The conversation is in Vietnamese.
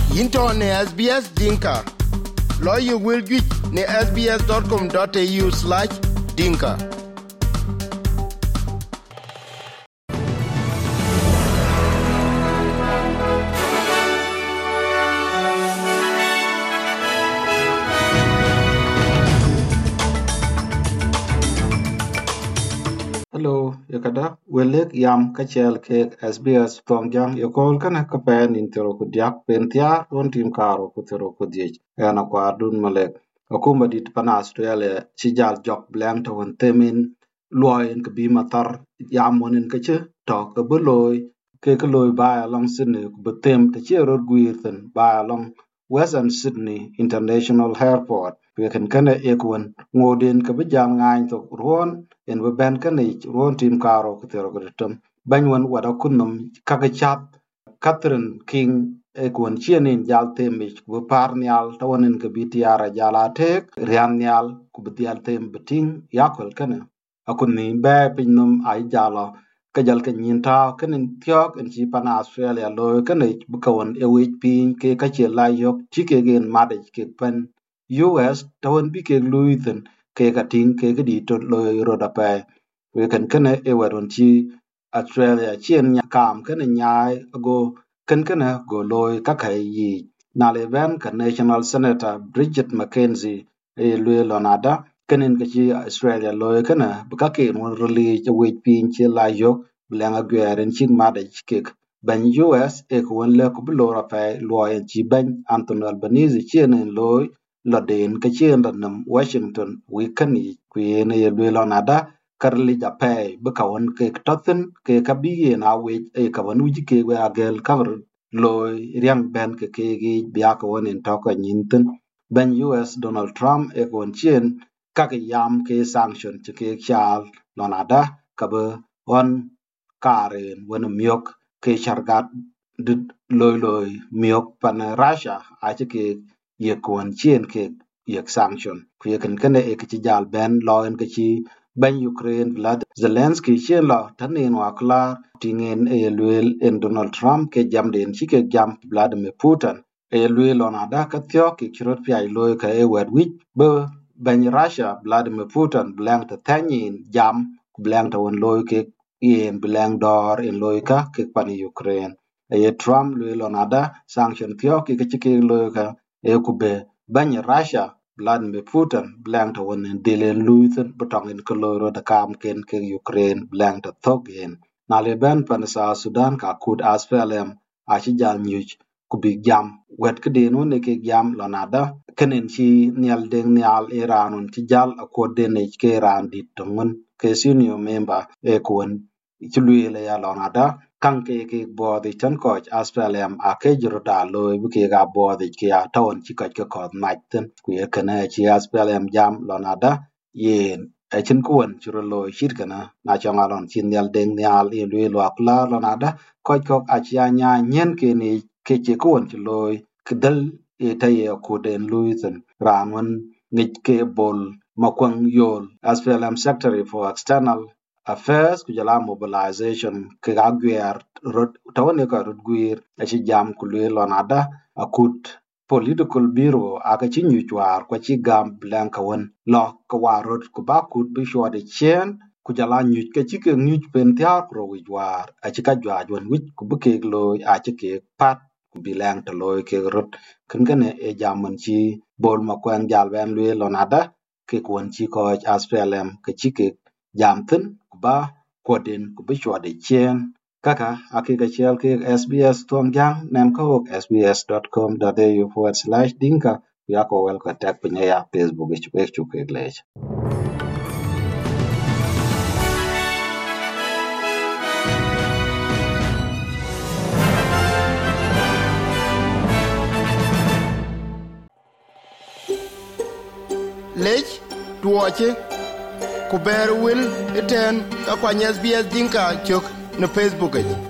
Into ne SBS Dinka. Lawyer will get ne sbs.com.au/dinka. Hello, yakada welek yam kachel ke SBS Tongjang yokol kana kapen intero kudiak pentia ron tim karo kutero kudiek ana kwadun malek akuma dit pana Australia chijal jok blank to won temin loyen ke bi matar yam wonen kache to ke beloy ke loy ba along Sydney ku betem te chero guirten ba along Western Sydney International Airport we kan ekwan ngoden ke bejam ngain to ron en we ben kan ron tim karo kutero kuditum banwan wada kunum kakachat Catherine King ekwan chienin jal temich ku parnial tawonen ke bitiara jala tek rianial ku bitial tem beting yakol kana akuni be pinnum ay jala kajal ka nyinta kanin tiok en chi pana Australia lo kanich bukawon ewich pin ke kache layok chike gen madej ke pen US tawon bi ke luithen ke kating ke di to lo roda pa we kan kana e waron chi Australia chien nya kam kana nyai go kan kana go loy ka kai yi na le ben ka National Senator Bridget McKenzie e lwe lonada kanin ka chi Australia loy kana baka ke mon roli che we pin che la yok blenga gweren chin made ke ban US e ko won le ko blo ra pa loy chi ban Anthony Albanese chien en loy loden ka chien nam Washington we kan yi ku ne ye lwe lonada karli japai bekawon ke totten ke kabiye na we e kawan uji ke we agel cover loy riang ben ke gi biya ko wonen to ko nyinten ben US Donald Trump e kon chien kake yam ke sanction ke chal lonada kabe on karen wona miok ke chargat loy miok pan Russia a ke ye kon chien ke ye sanction ku ye kan e ke jal ben loen ke chi ben Ukraine Vlad Zelensky chen la tanin wa klar tingen e luel en Donald Trump ke jam den chi ke jam Vladimir Putin e luel onada ka thyo ke chirot pi ai loy ka e wet wich be ben Russia Vladimir Putin blank ta tanin jam blank ta won loy ke yen blank dor en loy ka ke pan Ukraine e Trump luel onada sanction thyo ke ke loy ka e ku be ben Russia Vladimir Putin blank to won delen luithen botong in koloro da kam ken ke Ukraine blank to thogen na le ben pan sa Sudan ka kud asplem a chi jal nyuch ku big jam wet ke den won ke jam lonada kenen chi nial deng nial Iran on chi jal akode ne ke ran dit tongun ke senior member e kon chi luile ya lonada kanke ke bodi tan coach Australia a ke jiro da lo bu ke ga bodi ke a ton chi ka ko maiten ku ye kana chi Australia jam lonada yen a chin kuon jiro lo shit kana na changa lon chin yal deng nyal e lo lo akla lonada ko a chi anya nyen ke ni ke che kuon chi lo kedal e ta ye ku den luisen ranwan ngik ke bol makwang yol Australia Secretary for External Affairs kujala mobilization ke agwer rot tawne ka rot gwir achi jam kulwe lonada akut political bureau aga chi nyuchwar kwa chi gam blanka won lo ka warot ku bakut bi shode chen kujala nyuch ke chi ke nyuch pentia pro wijwar achi ka jwajwan wich ku buke lo achi ke pat ku bilang to lo ke rot kengene e jamon chi bol makwan jal ben lwe lonada ke kwon chi ko Australia ke chi ke jamten ba kodin ku bi chwade chen kaka akika chel ke SBS Tongjang nem ko sbs.com.au/dinka ya ko wel ka tek pinya ya Facebook chu ke lech Lech tuoche ku ber wil iten ka kwany SBS Dinka chok na Facebook